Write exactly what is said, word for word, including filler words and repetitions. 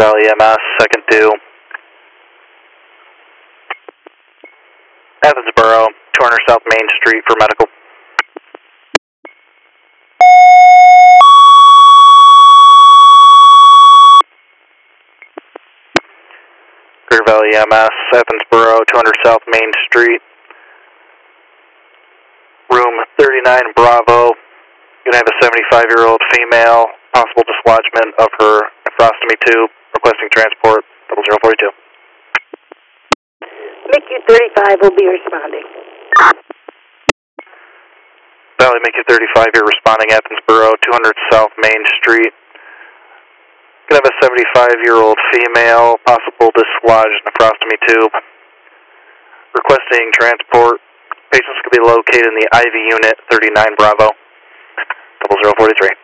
Valley E M S, second due. Evansboro, two hundred South Main Street for medical. Greater Valley E M S, Evansboro, two hundred South Main Street. Room thirty-nine Bravo. You're going to have a seventy-five-year-old female, possible dislodgement of her nephrostomy tube, requesting transport, double zero forty-two. M I C U thirty-five will be responding. Valley M I C U thirty-five, you're responding Evansboro, two hundred South Main Street. Going to have a seventy-five-year-old female, possible dislodged nephrostomy tube, requesting transport. Patients could be located in the I V unit, thirty-nine Bravo, double zero forty-three.